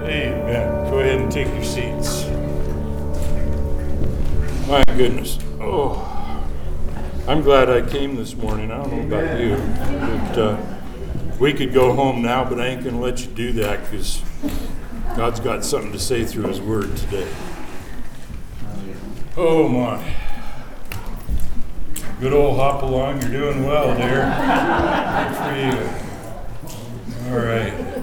Amen. Go ahead and take your seats. My goodness. Oh, I'm glad I came this morning. I don't know about you, but we could go home now, but I ain't going to let you do that because God's got something to say through His Word today. Oh, my. Good old hop along. You're doing well there. Good for you. All right.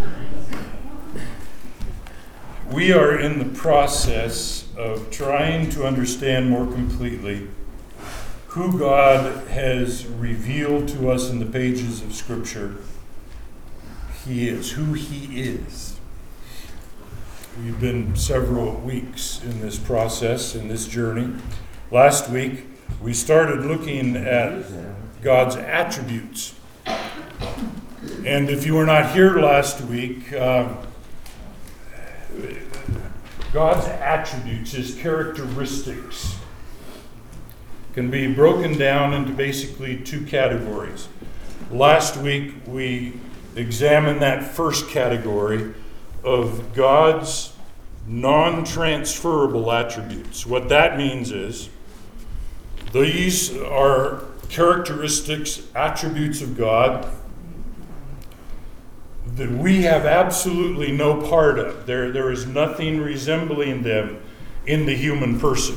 We are in the process of trying to understand more completely who God has revealed to us in the pages of Scripture He is, who He is. We've been several weeks in this process, in this journey. Last week, we started looking at God's attributes. And if you were not here last week, God's attributes, His characteristics, can be broken down into basically two categories. Last week, we examined that first category of God's non-transferable attributes. What that means is, these are characteristics, attributes of God that we have absolutely no part of. There is nothing resembling them in the human person.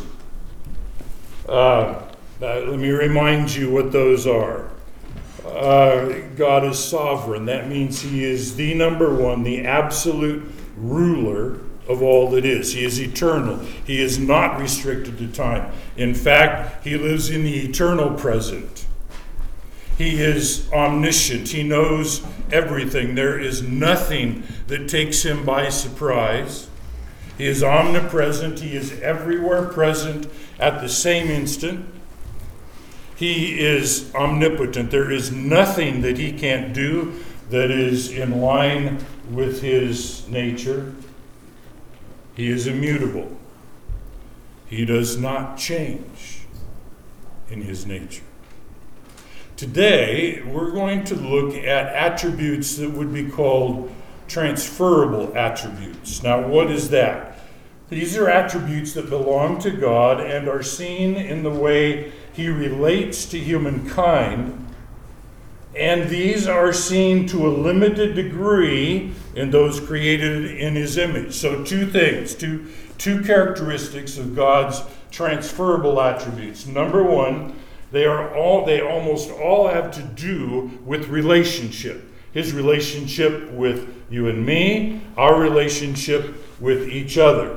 Let me remind you what those are. God is sovereign. That means He is the number one, the absolute ruler of all that is. He is eternal. He is not restricted to time. In fact, He lives in the eternal present. He is omniscient. He knows everything. There is nothing that takes Him by surprise. He is omnipresent. He is everywhere present at the same instant. He is omnipotent. There is nothing that He can't do that is in line with His nature. He is immutable. He does not change in His nature. Today, we're going to look at attributes that would be called transferable attributes. Now, what is that? These are attributes that belong to God and are seen in the way He relates to humankind, and these are seen to a limited degree in those created in His image. So two things, two characteristics of God's transferable attributes. Number one, they almost all have to do with relationship. His relationship with you and me, our relationship with each other.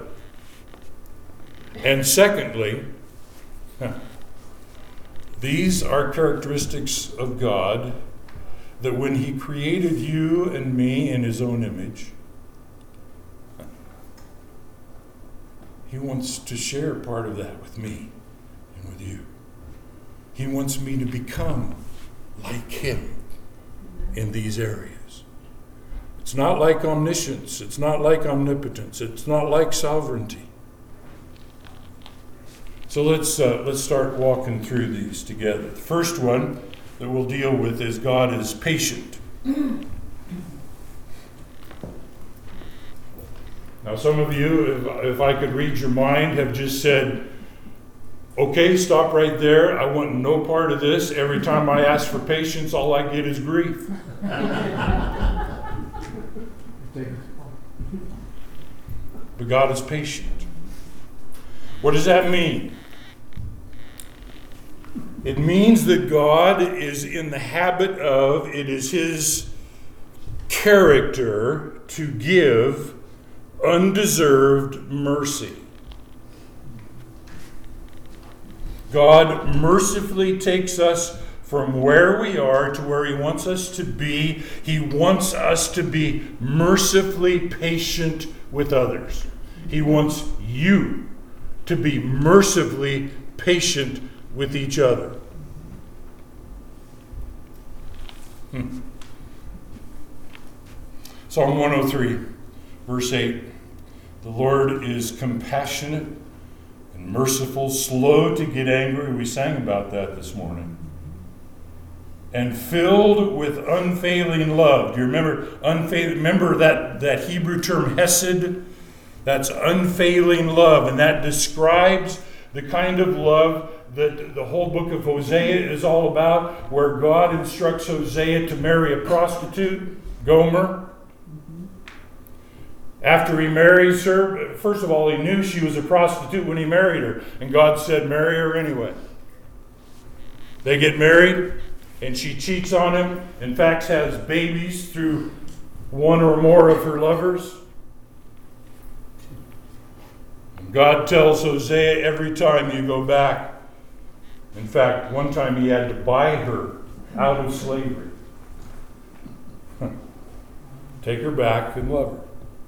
And secondly, these are characteristics of God that when He created you and me in His own image, He wants to share part of that with me and with you. He wants me to become like Him in these areas. It's not like omniscience. It's not like omnipotence. It's not like sovereignty. So let's start walking through these together. The first one that we'll deal with is God is patient. Now, some of you, if I could read your mind, have just said, okay, stop right there. I want no part of this. Every time I ask for patience, all I get is grief. But God is patient. What does that mean? It means that God is in the habit of, it is His character to give undeserved mercy. God mercifully takes us from where we are to where He wants us to be. He wants us to be mercifully patient with others. He wants you to be mercifully patient with each other. Psalm 103, verse 8. The Lord is compassionate and merciful, slow to get angry. We sang about that this morning. and filled with unfailing love. Do you remember that Hebrew term hesed? That's unfailing love, and that describes the kind of love that the whole book of Hosea is all about, where God instructs Hosea to marry a prostitute, Gomer. After he marries her, first of all, he knew she was a prostitute when he married her, and God said, marry her anyway. They get married, and she cheats on him, in fact has babies through one or more of her lovers. And God tells Hosea, every time you go back. In fact, one time he had to buy her out of slavery. Take her back and love her.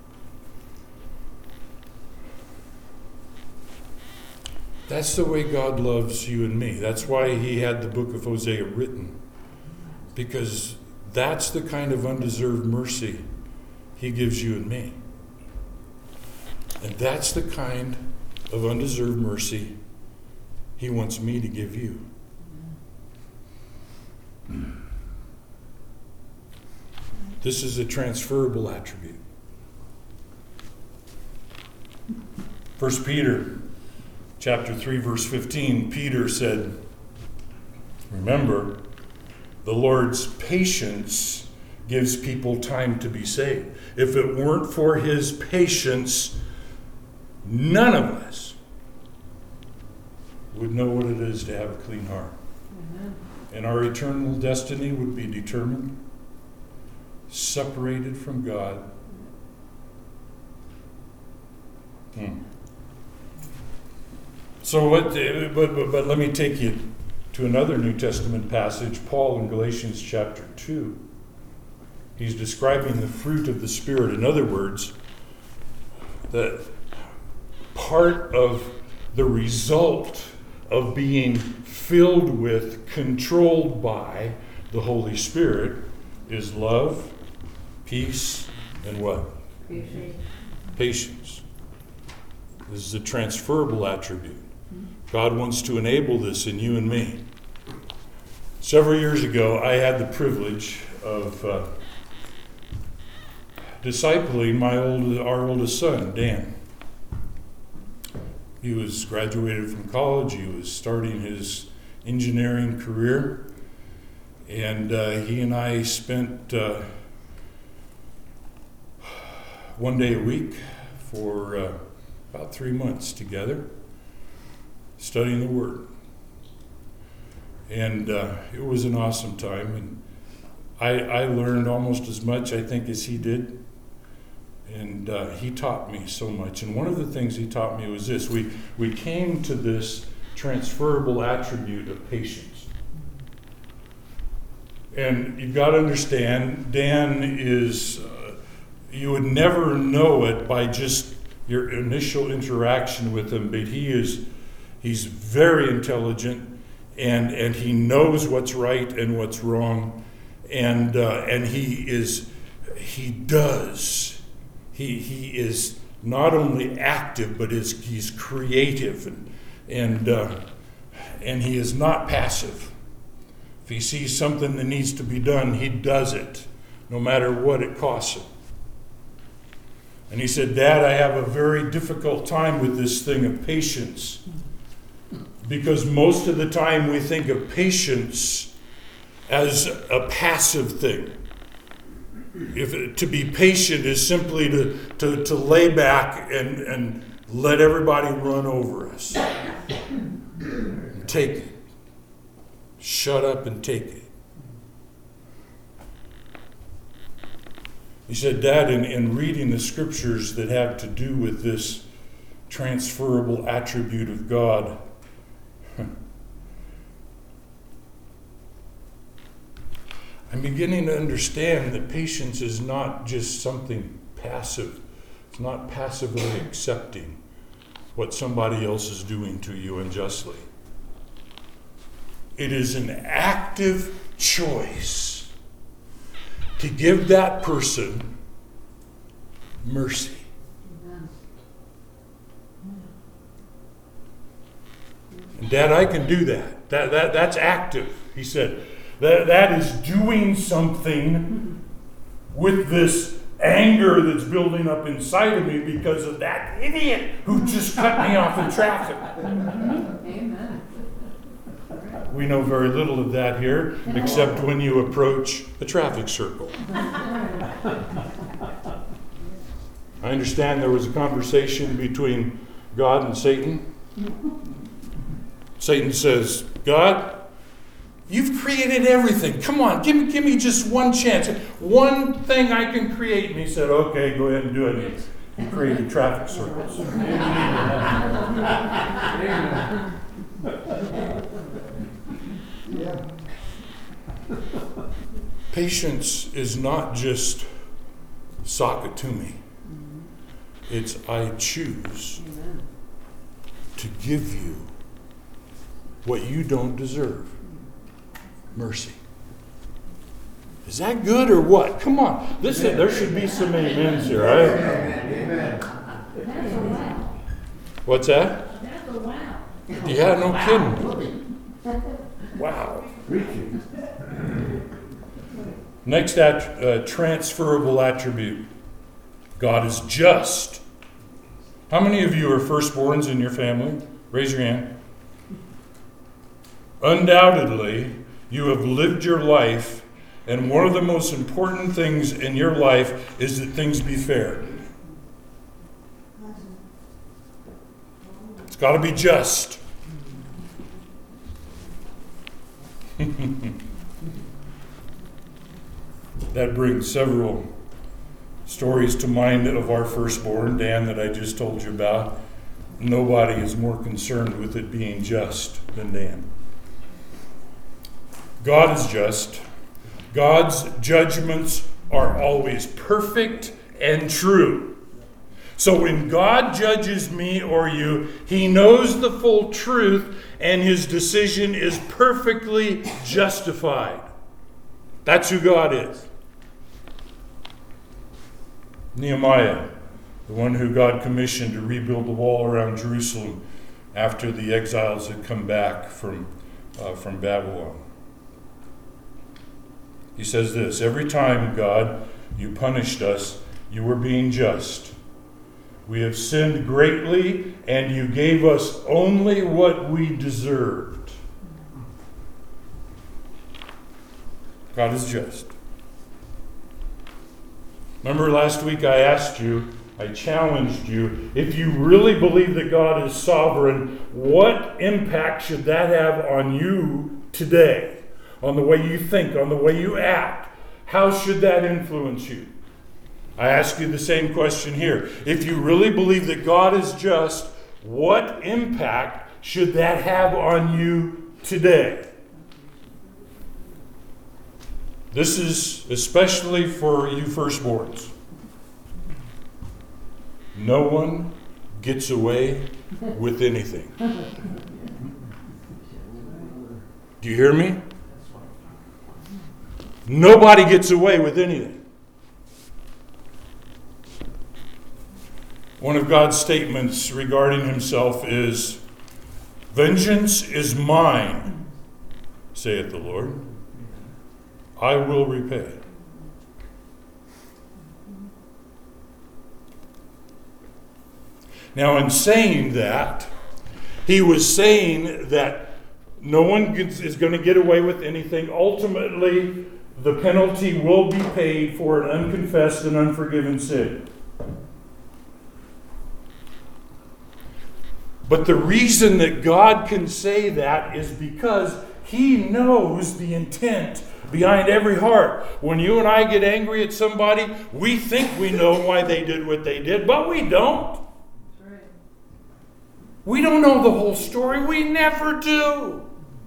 That's the way God loves you and me. That's why he had the book of Hosea written. Because that's the kind of undeserved mercy he gives you and me. And that's the kind of undeserved mercy he wants me to give you. This is a transferable attribute. 1 Peter chapter 3, verse 15, Peter said, remember, the Lord's patience gives people time to be saved. If it weren't for his patience, none of us would know what it is to have a clean heart. Amen. And our eternal destiny would be determined, separated from God. So but let me take you to another New Testament passage, Paul in Galatians chapter 2. He's describing the fruit of the Spirit. In other words, that part of the result of being filled with, controlled by the Holy Spirit is love, peace, and what? Patience. This is a transferable attribute. God wants to enable this in you and me. Several years ago, I had the privilege of discipling our oldest son, Dan. He was graduated from college. He was starting his engineering career. And he and I spent one day a week for about 3 months together, studying the Word. And it was an awesome time. And I learned almost as much, I think, as he did. And he taught me so much. And one of the things he taught me was this. We came to this transferable attribute of patience. And you've got to understand, Dan is, you would never know it by just your initial interaction with him, but he's very intelligent, and he knows what's right and what's wrong, and he is not only active, but he's creative, and he is not passive. If he sees something that needs to be done, he does it, no matter what it costs him. And he said, Dad, I have a very difficult time with this thing of patience, because most of the time we think of patience as a passive thing. To be patient is simply to lay back and let everybody run over us. And take it. Shut up and take it. He said, Dad, in reading the scriptures that have to do with this transferable attribute of God, I'm beginning to understand that patience is not just something passive. It's not passively accepting what somebody else is doing to you unjustly. It is an active choice to give that person mercy. And Dad, I can do that. That's active. He said, That is doing something with this anger that's building up inside of me because of that idiot who just cut me off in traffic. Amen. We know very little of that here, except when you approach a traffic circle. I understand there was a conversation between God and Satan. Satan says, God, you've created everything. Come on, give me just one chance. One thing I can create. And he said, okay, go ahead and do it. He created traffic circles. Patience is not just sock it to me. It's I choose to give you what you don't deserve. Mercy. Is that good or what? Come on. Listen, there should be some amens here, right? Amen. That's a wow. What's that? That's a wow. Yeah, no kidding. Wow. Next, transferable attribute. God is just. How many of you are firstborns in your family? Raise your hand. Undoubtedly, you have lived your life, and one of the most important things in your life is that things be fair. It's got to be just. That brings several stories to mind of our firstborn, Dan, that I just told you about. Nobody is more concerned with it being just than Dan. God is just. God's judgments are always perfect and true. So when God judges me or you, he knows the full truth and his decision is perfectly justified. That's who God is. Nehemiah, the one who God commissioned to rebuild the wall around Jerusalem after the exiles had come back from Babylon. He says this, every time, God, you punished us, you were being just. We have sinned greatly, and you gave us only what we deserved. God is just. Remember last week I asked you, I challenged you, if you really believe that God is sovereign, what impact should that have on you today? On the way you think, on the way you act? How should that influence you? I ask you the same question here. If you really believe that God is just, what impact should that have on you today? This is especially for you firstborns. No one gets away with anything. Do you hear me? Nobody gets away with anything. One of God's statements regarding himself is, vengeance is mine, saith the Lord. I will repay. Now, in saying that, he was saying that no one is going to get away with anything. Ultimately, the penalty will be paid for an unconfessed and unforgiven sin. But the reason that God can say that is because he knows the intent behind every heart. When you and I get angry at somebody, we think we know why they did what they did, but we don't. We don't know the whole story. We never do.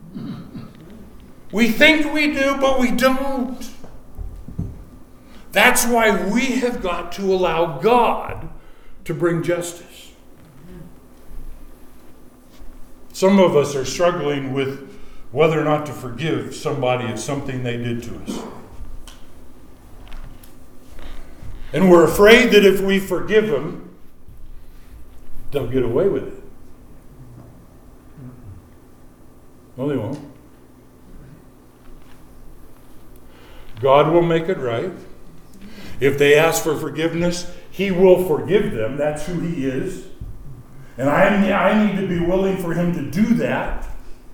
We think we do, but we don't. That's why we have got to allow God to bring justice. Some of us are struggling with whether or not to forgive somebody of something they did to us. And we're afraid that if we forgive them, they'll get away with it. No, they won't. God will make it right. If they ask for forgiveness, He will forgive them. That's who He is. And I need to be willing for Him to do that.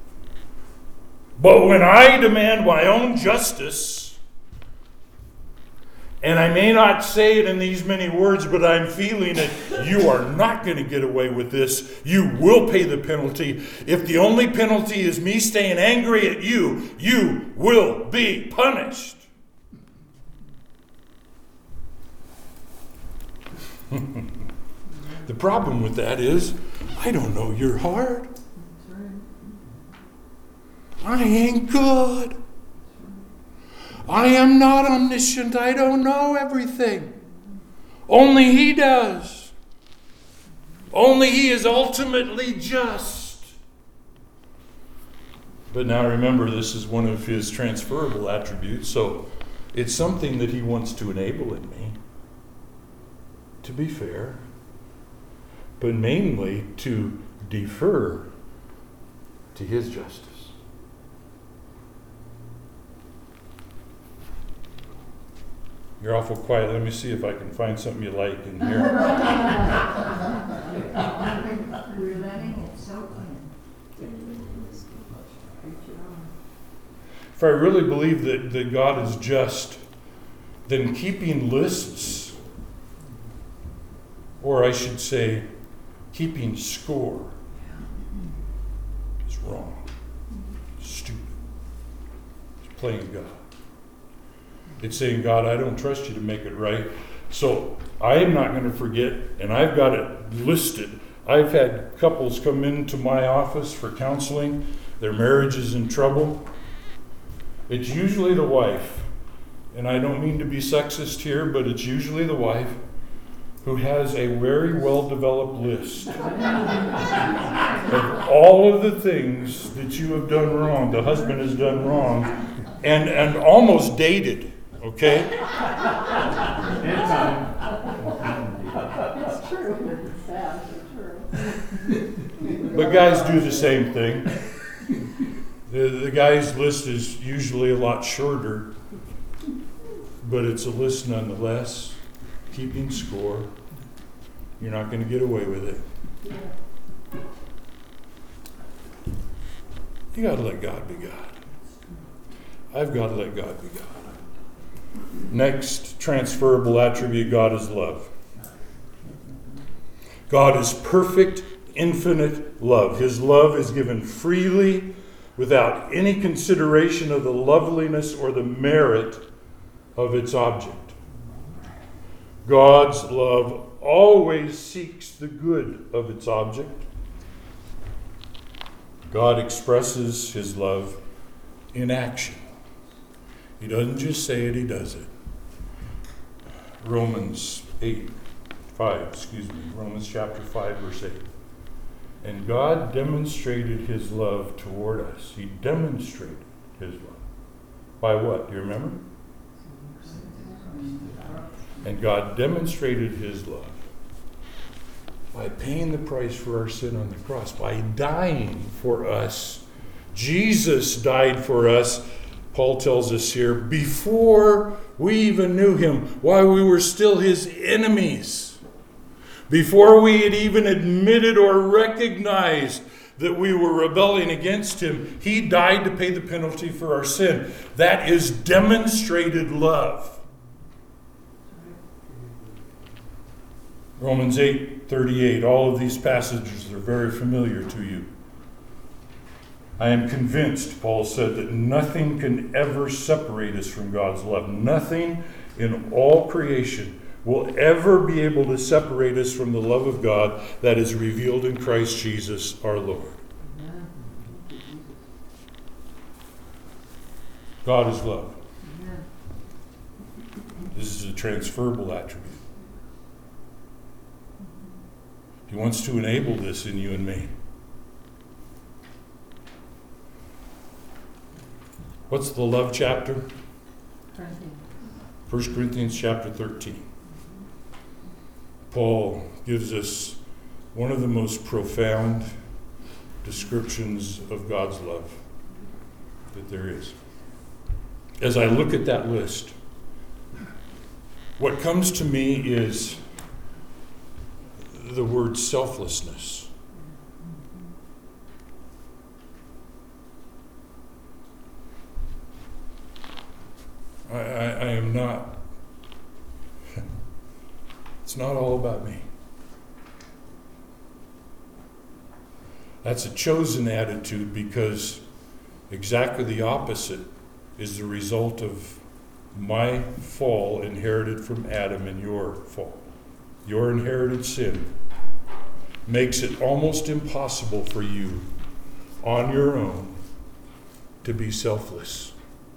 But when I demand my own justice, and I may not say it in these many words, but I'm feeling it, you are not going to get away with this. You will pay the penalty. If the only penalty is me staying angry at you, you will be punished. The problem with that is, I don't know your heart. I ain't God. I am not omniscient. I don't know everything. Only He does. Only He is ultimately just. But now remember, this is one of His transferable attributes, so it's something that He wants to enable in me, to be fair, but mainly to defer to His justice. You're awful quiet. Let me see if I can find something you like in here. We're letting it soak in. If I really believe that God is just, then keeping lists, or I should say, keeping score, is wrong. Stupid. It's playing God. It's saying, God, I don't trust you to make it right. So I am not going to forget, and I've got it listed. I've had couples come into my office for counseling. Their marriage is in trouble. It's usually the wife, and I don't mean to be sexist here, but it's usually the wife who has a very well-developed list of all of the things that you have done wrong, the husband has done wrong, and almost dated. Okay? It's true. It's sad, but true. But guys do the same thing. The guy's list is usually a lot shorter, but it's a list nonetheless. Keeping score. You're not going to get away with it. You got to let God be God. I've got to let God be God. Next transferable attribute, God is love. God is perfect, infinite love. His love is given freely without any consideration of the loveliness or the merit of its object. God's love always seeks the good of its object. God expresses His love in action. He doesn't just say it, He does it. Romans chapter 5, verse 8. And God demonstrated His love toward us. He demonstrated His love. By what? Do you remember? And God demonstrated His love by paying the price for our sin on the cross, by dying for us. Jesus died for us, Paul tells us here, before we even knew Him, while we were still His enemies, before we had even admitted or recognized that we were rebelling against Him. He died to pay the penalty for our sin. That is demonstrated love. Romans 8:38. All of these passages are very familiar to you. I am convinced, Paul said, that nothing can ever separate us from God's love. Nothing in all creation will ever be able to separate us from the love of God that is revealed in Christ Jesus our Lord. God is love. This is a transferable attribute. He wants to enable this in you and me. What's the love chapter? 1 Corinthians chapter 13. Paul gives us one of the most profound descriptions of God's love that there is. as I look at that list, what comes to me is the word selflessness. I am not, it's not all about me. That's a chosen attitude, because exactly the opposite is the result of my fall inherited from Adam and your fall. Your inherited sin makes it almost impossible for you on your own to be selfless.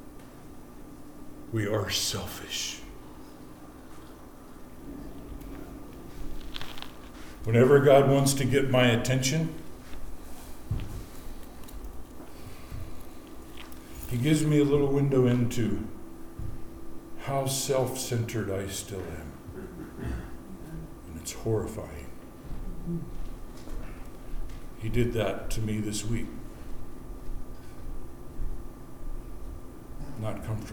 We are selfish. Whenever God wants to get my attention, He gives me a little window into how self-centered I still am. And it's horrifying. He did that to me this week. Not comfortable.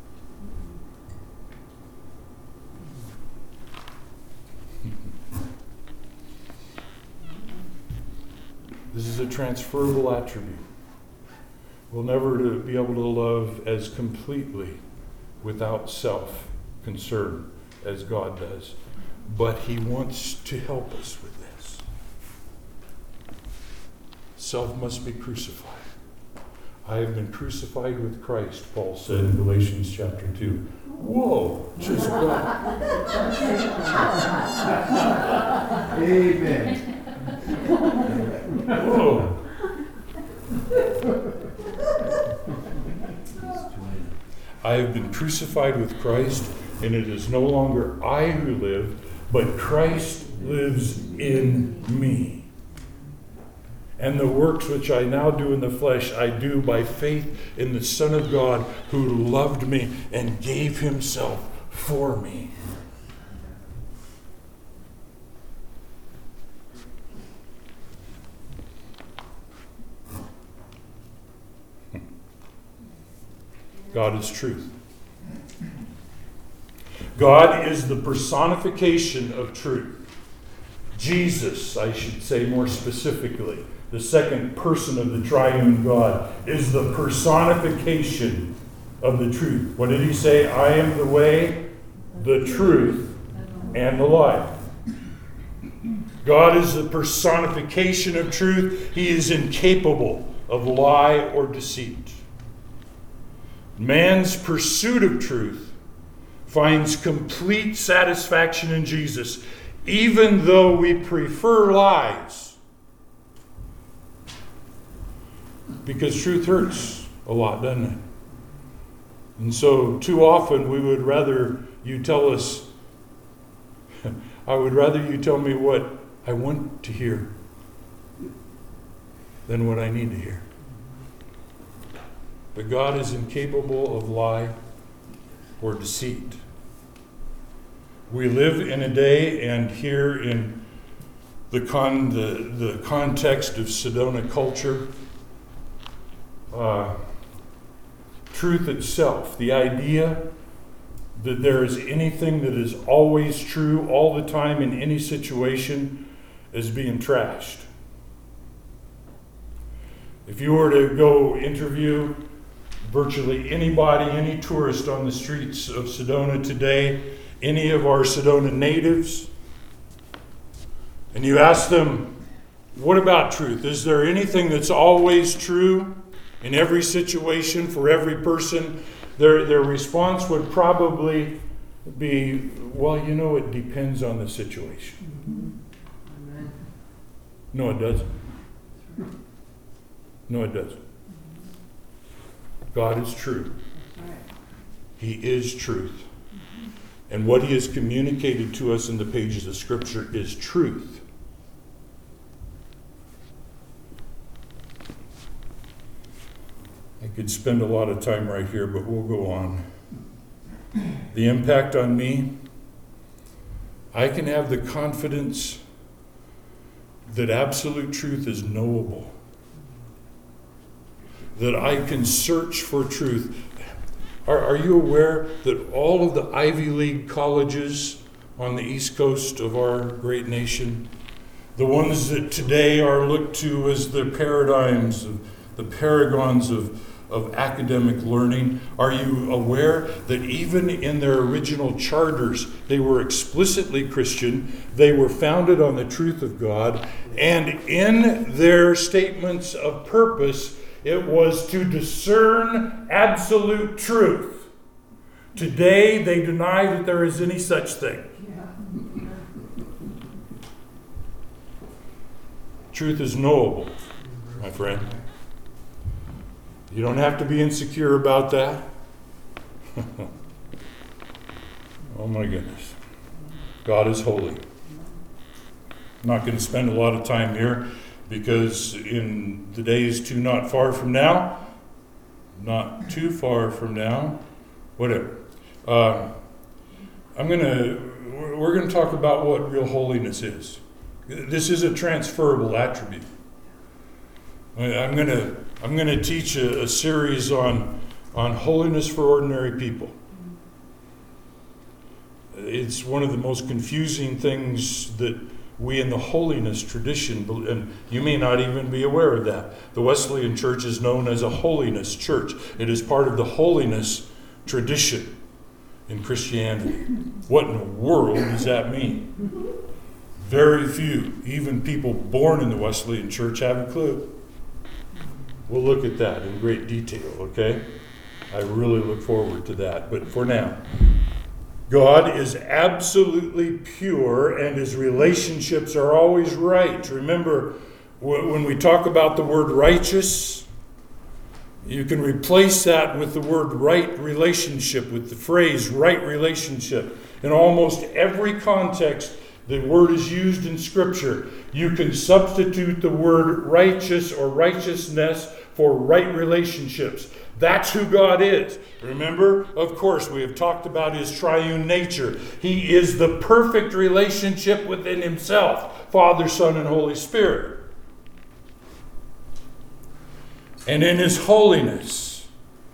This is a transferable attribute. We'll never be able to love as completely without self-concern as God does. But He wants to help us with this. Self must be crucified. I have been crucified with Christ, Paul said in Galatians chapter 2. Whoa, just God. Amen. Whoa. I have been crucified with Christ, and it is no longer I who live, but Christ lives in me. And the works which I now do in the flesh, I do by faith in the Son of God, who loved me and gave Himself for me. God is truth. God is the personification of truth. Jesus, I should say more specifically, the second person of the triune God, is the personification of the truth. What did He say? I am the way, the truth, and the life. God is the personification of truth. He is incapable of lie or deceit. Man's pursuit of truth finds complete satisfaction in Jesus, even though we prefer lies. Because truth hurts a lot, doesn't it? And so too often we would rather you tell us, I would rather you tell me what I want to hear than what I need to hear. But God is incapable of lie or deceit. We live in a day, and here in the context of Sedona culture, truth itself, the idea that there is anything that is always true all the time in any situation, is being trashed. If you were to go interview virtually anybody, any tourist on the streets of Sedona today, any of our Sedona natives, and you ask them, what about truth? Is there anything that's always true in every situation for every person? Their response would probably be, well, it depends on the situation. No, it doesn't. No, it doesn't. God is true. He is truth. And what He has communicated to us in the pages of Scripture is truth. I could spend a lot of time right here, but we'll go on. The impact on me, I can have the confidence that absolute truth is knowable. That I can search for truth. Are you aware that all of the Ivy League colleges on the east coast of our great nation, the ones that today are looked to as the paradigms, the paragons of academic learning, are you aware that even in their original charters, they were explicitly Christian, they were founded on the truth of God, and in their statements of purpose, it was to discern absolute truth. Today, they deny that there is any such thing. Truth is knowable, my friend. You don't have to be insecure about that. Oh my goodness. God is holy. I'm not going to spend a lot of time here because in the days not too far from now, whatever. We're going to talk about what real holiness is. This is a transferable attribute. I'm going to teach a series on holiness for ordinary people. It's one of the most confusing things that we in the holiness tradition, and you may not even be aware of that. The Wesleyan Church is known as a holiness church. It is part of the holiness tradition in Christianity. What in the world does that mean? Very few, even people born in the Wesleyan Church, have a clue. We'll look at that in great detail, okay? I really look forward to that. But for now, God is absolutely pure and his relationships are always right. Remember, when we talk about the word righteous, you can replace that with the word right relationship, with the phrase right relationship. In almost every context the word is used in Scripture, you can substitute the word righteous or righteousness for right relationships. That's who God is. Remember, of course, we have talked about his triune nature. He is the perfect relationship within himself, Father, Son, and Holy Spirit. And in his holiness,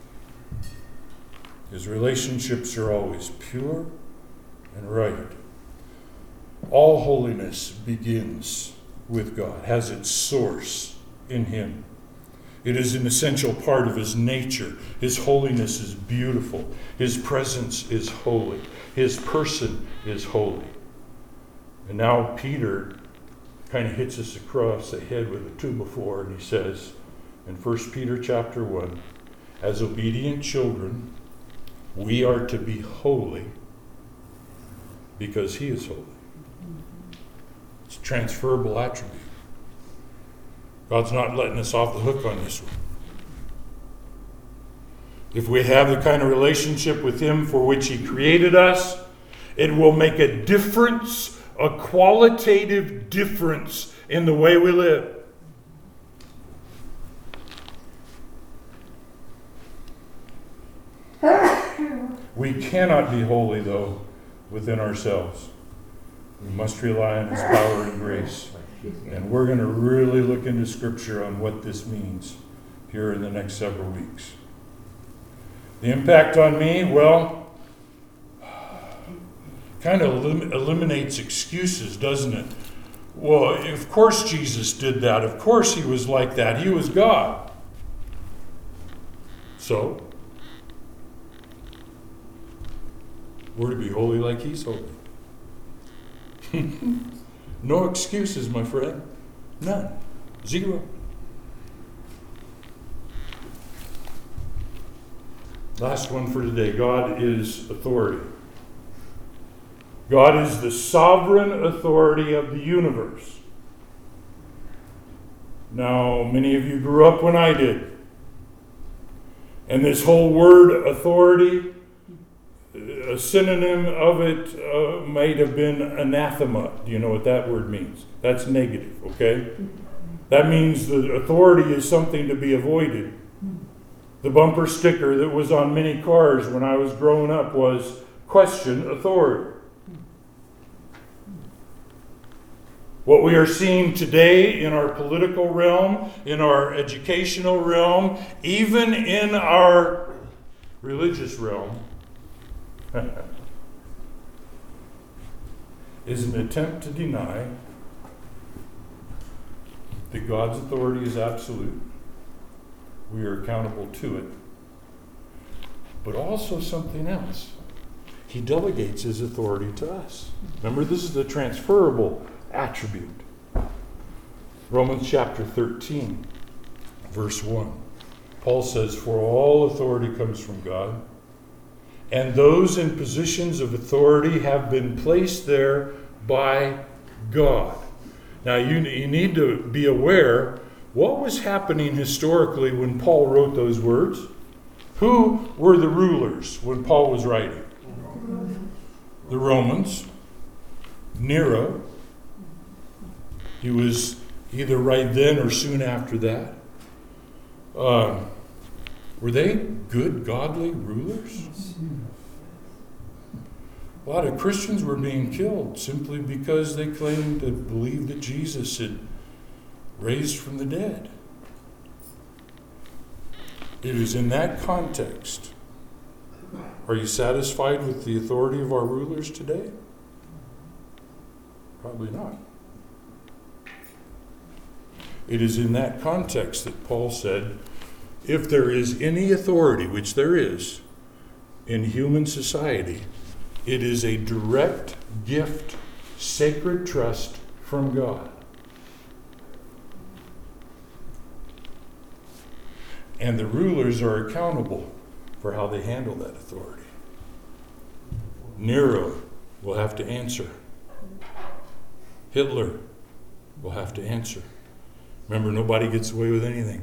his relationships are always pure and right. All holiness begins with God, has its source in him. It is an essential part of his nature. His holiness is beautiful. His presence is holy. His person is holy. And now Peter kind of hits us across the head with a 2x4, and he says in 1 Peter chapter 1, as obedient children, we are to be holy because he is holy. It's a transferable attribute. God's not letting us off the hook on this one. If we have the kind of relationship with him for which he created us, it will make a difference, a qualitative difference in the way we live. We cannot be holy, though, within ourselves. We must rely on his power and grace. And we're going to really look into Scripture on what this means here in the next several weeks. The impact on me, well, kind of eliminates excuses, doesn't it? Well, of course Jesus did that. Of course he was like that. He was God. So, we're to be holy like he's holy. No excuses, my friend. None. Zero. Last one for today. God is authority. God is the sovereign authority of the universe. Now, many of you grew up when I did. And this whole word authority, a synonym of it might have been anathema. Do you know what that word means? That's negative, okay? That means that authority is something to be avoided. The bumper sticker that was on many cars when I was growing up was question authority. What we are seeing today in our political realm, in our educational realm, even in our religious realm is an attempt to deny that God's authority is absolute. We are accountable to it. But also something else. He delegates his authority to us. Remember, this is the transferable attribute. Romans chapter 13, verse 1. Paul says, "For all authority comes from God, and those in positions of authority have been placed there by God." Now, you need to be aware what was happening historically when Paul wrote those words. Who were the rulers when Paul was writing? The Romans. Nero. He was either right then or soon after that. Were they good, godly rulers? A lot of Christians were being killed simply because they claimed to believe that Jesus had raised from the dead. It is in that context. Are you satisfied with the authority of our rulers today? Probably not. It is in that context that Paul said, if there is any authority, which there is, in human society, it is a direct gift, sacred trust from God. And the rulers are accountable for how they handle that authority. Nero will have to answer. Hitler will have to answer. Remember, nobody gets away with anything.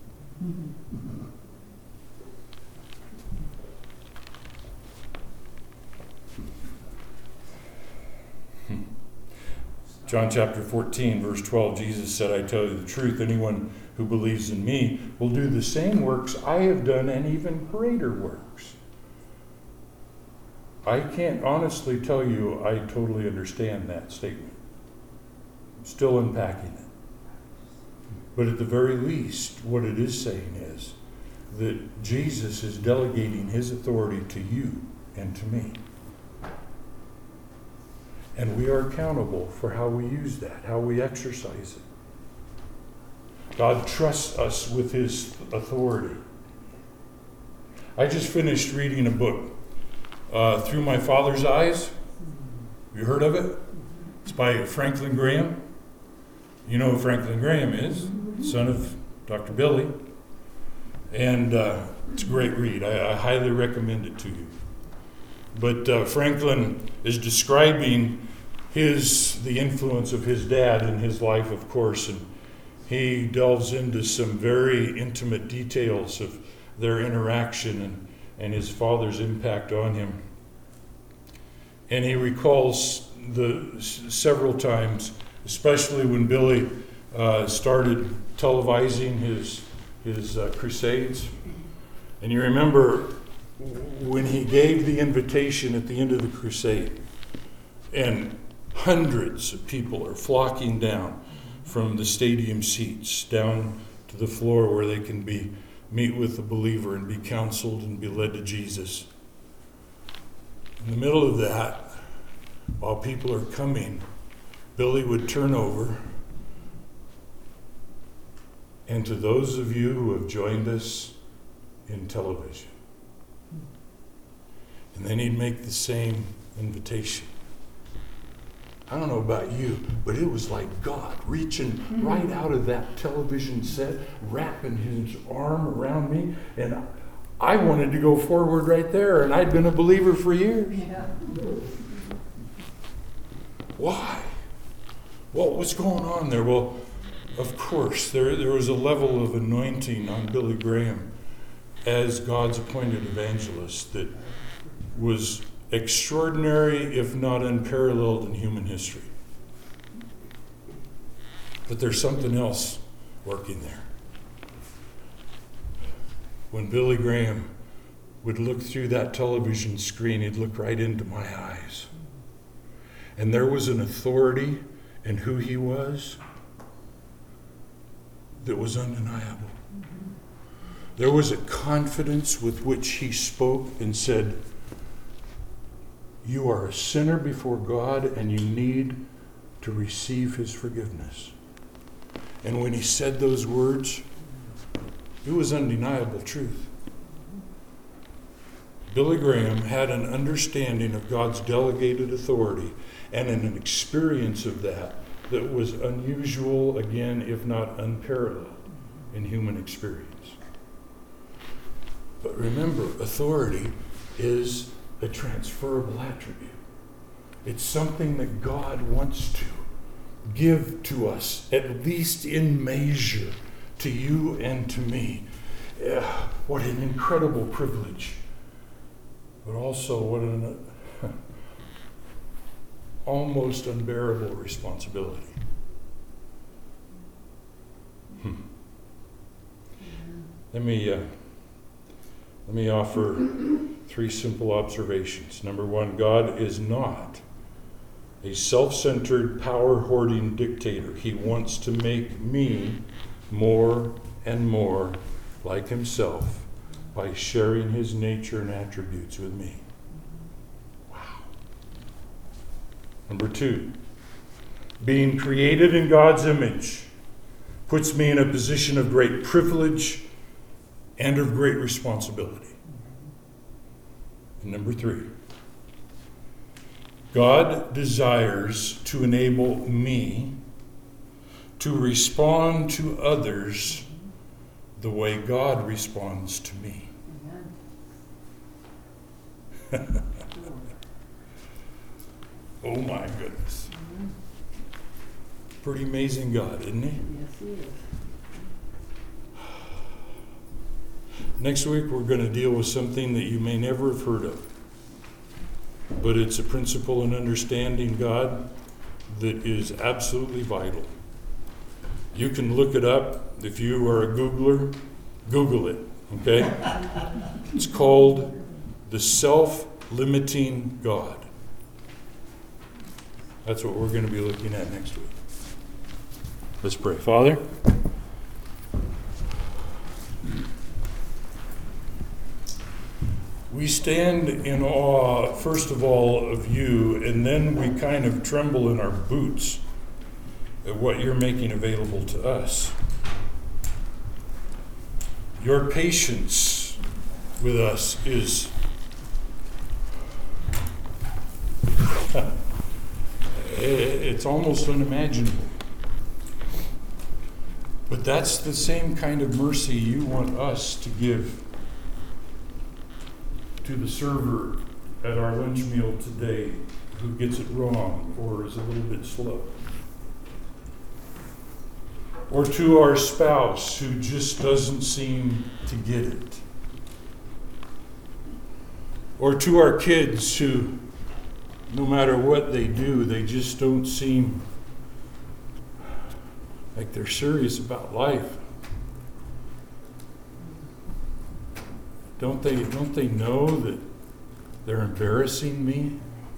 John chapter 14, verse 12, Jesus said, "I tell you the truth, anyone who believes in me will do the same works I have done and even greater works." I can't honestly tell you I totally understand that statement. I'm still unpacking it. But at the very least, what it is saying is that Jesus is delegating his authority to you and to me. And we are accountable for how we use that, how we exercise it. God trusts us with his authority. I just finished reading a book, Through My Father's Eyes. You heard of it? It's by Franklin Graham. You know who Franklin Graham is, son of Dr. Billy. And it's a great read. I highly recommend it to you. But Franklin is describing the influence of his dad in his life, of course, and he delves into some very intimate details of their interaction and his father's impact on him. And he recalls several times, especially when Billy started televising his crusades. And you remember when he gave the invitation at the end of the crusade, and hundreds of people are flocking down from the stadium seats down to the floor where they can meet with the believer and be counseled and be led to Jesus. In the middle of that, while people are coming, Billy would turn over, and to those of you who have joined us in television, and then he'd make the same invitation. I don't know about you, but it was like God reaching right out of that television set, wrapping his arm around me, and I wanted to go forward right there, and I'd been a believer for years. Yeah. Why? What was going on there? Well, of course, there was a level of anointing on Billy Graham as God's appointed evangelist that was extraordinary, if not unparalleled, in human history. But there's something else working there. When Billy Graham would look through that television screen, he'd look right into my eyes. And there was an authority in who he was that was undeniable. There was a confidence with which he spoke and said, you are a sinner before God and you need to receive his forgiveness. And when he said those words, it was undeniable truth. Billy Graham had an understanding of God's delegated authority and an experience of that was unusual, again, if not unparalleled in human experience. But remember, authority is a transferable attribute. It's something that God wants to give to us, at least in measure, to you and to me. What an incredible privilege. But also what an almost unbearable responsibility. Let me offer 3 simple observations. Number 1, God is not a self-centered, power-hoarding dictator. He wants to make me more and more like himself by sharing his nature and attributes with me. Wow. Number 2, being created in God's image puts me in a position of great privilege and of great responsibility. And number 3, God desires to enable me to respond to others the way God responds to me. Oh my goodness. Pretty amazing God, isn't he? Yes, he is. Next week we're going to deal with something that you may never have heard of. But it's a principle in understanding God that is absolutely vital. You can look it up. If you are a Googler, Google it, okay? It's called the self-limiting God. That's what we're going to be looking at next week. Let's pray. Father, we stand in awe, first of all, of you, and then we kind of tremble in our boots at what you're making available to us. Your patience with us is it's almost unimaginable. But that's the same kind of mercy you want us to give to the server at our lunch meal today who gets it wrong or is a little bit slow. Or to our spouse who just doesn't seem to get it. Or to our kids who, no matter what they do, they just don't seem like they're serious about life. Don't they know that they're embarrassing me?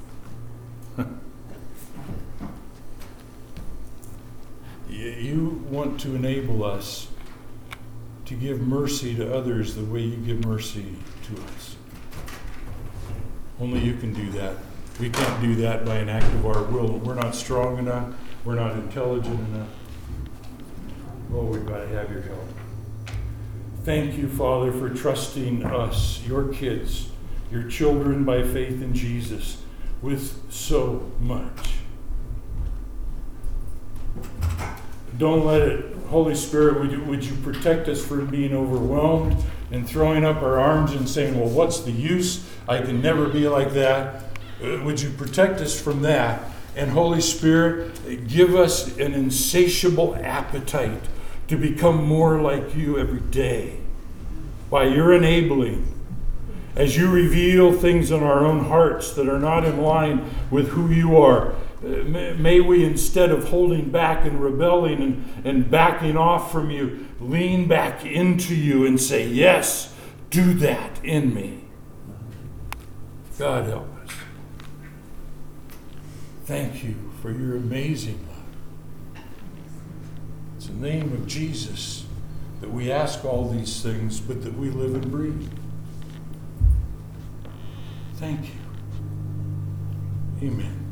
You want to enable us to give mercy to others the way you give mercy to us. Only you can do that. We can't do that by an act of our will. We're not strong enough. We're not intelligent enough. Oh, we've got to have your help. Thank you, Father, for trusting us, your kids, your children by faith in Jesus, with so much. Don't let it, Holy Spirit, would you protect us from being overwhelmed and throwing up our arms and saying, well, what's the use? I can never be like that. Would you protect us from that? And Holy Spirit, give us an insatiable appetite to become more like you every day by your enabling. As you reveal things in our own hearts that are not in line with who you are, may we, instead of holding back and rebelling and backing off from you, lean back into you and say, yes, do that in me. God help us. Thank you for your amazing love. It's the name of Jesus that we ask all these things, but that we live and breathe. Thank you. Amen.